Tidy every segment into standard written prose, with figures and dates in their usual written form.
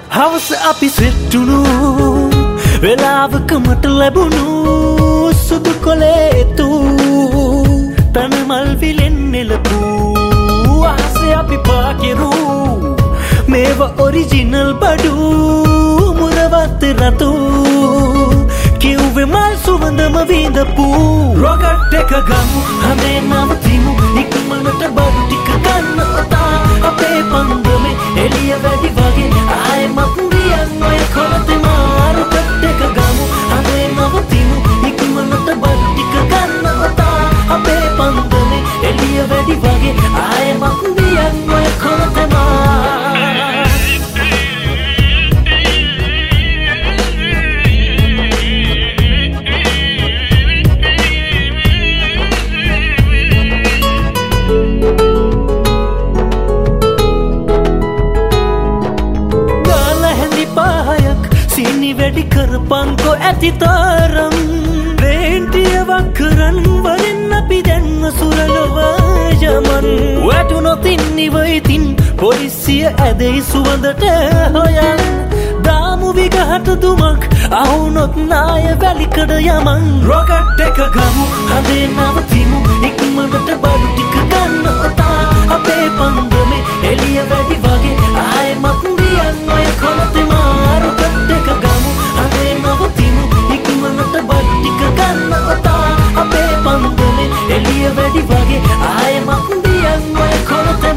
හවස අපි සෙට්ටුණු වෙලාවක මට ලැබුණු සුදු කොලේතු තනමල් විලෙන් නෙලපු ආසේ අපි පාකිරු මේව ඔරිජිනල් බඩු මුරවත් රතු කිව්වේ මල් සුවඳම විඳපු රොකට් එක ගමු හැමේ නවතිමු ඉක්මනට බඩු ටික ගන්න ඔතා අපේ පන්දමේ එළිය වැඩි වගේ ආයෙමත් දියන් ඔය කොලතේ රොකට් එක ගමු හැමේ නවතිමු ඉක්මනට බඩු ටික ගන්න ඔතා අපේ පන්දමේ එළිය වැඩි වගේ ආයෙමත් දියන් ඔය කොලතේ වැඩි කරපංකෝ ඇති තරම් ලේන්ටියක් කරන් වරින් අපි දැන්න සුරලොව යමන් වැටුනොත් ඉන්නිවයිතින් පොලිසිය ඇදෙයි සුවඳට හොයන් දාමු විගහට දුමක් අහුනොත් නාය වැලිකඩ යමන් රොකට් එක ගමු හදේ නවතිමු ඉක්මනට බඩු ටික ගන්න ඔතා අපේ පන්දමේ එළිය වැඩි වගේ ආයෙමත් දියන් ඔය කොලතේ රොකට් එක ගමු හදේ නවතිමු ඉක්මනට බඩු ටික ගන්න ඔතා අපේ පන්දමේ එළිය වැඩි වගේ ආයෙමත් දියන් ඔය කොලතේ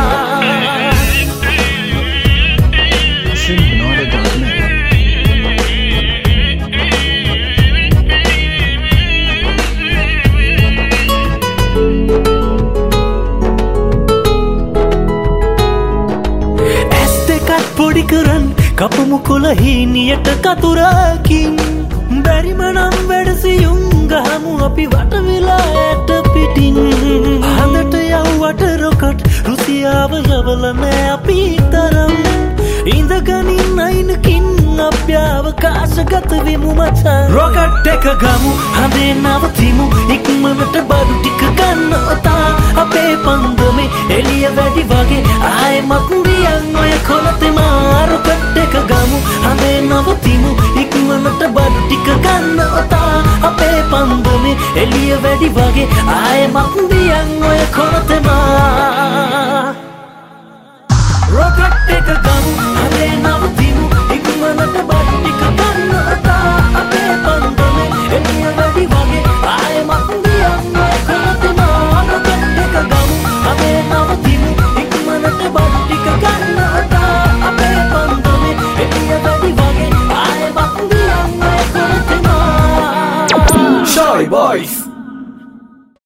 පොඩි කරන් කපමු කොළහීනියට කතුරකින් බැරිමනම් වැඩසියුම් ගහමු අපි වටවෙලා ඇට පිටින් හඳට යව්වට රොකට් රුසියාව යවල නෑ අපි තරම් ඉඳගනින් අයිනකින් අභ්‍යවකාශගත වෙමු මචන් රොකට් එක ගමු හඳේ නවතිමු ඉක්මනට බඩු ටික ගන්න ඔතා අපේ පන්දමේ එළිය වැඩි වගේ ආයෙමත් දියන් ඔය කොලතේ රොකට් එක ගමු හඳේ නවතිමු ඉක්මනට බඩු ටික ගන්න ඔතා අපේ පන්දමේ එළිය වැඩි වගේ ආයෙමත් දියන් ඔය කොලතේ රොකට් එක ගමු හඳේ නවතිමු ඉක්මනට බඩු ටික ගන්න ඔතා අපේ පන්දමේ එළිය වැඩි වගේ ආයෙමත් දියන් ඔය කොලතේ රොකට් එක ගමු හඳේ නවතිමු ඉක්මනට බඩු ටික ගන්න ඔතා අපේ පන්දමේ එළිය වැඩි වගේ ආයෙමත් දියන් ඔය කොලතේ Shy Boys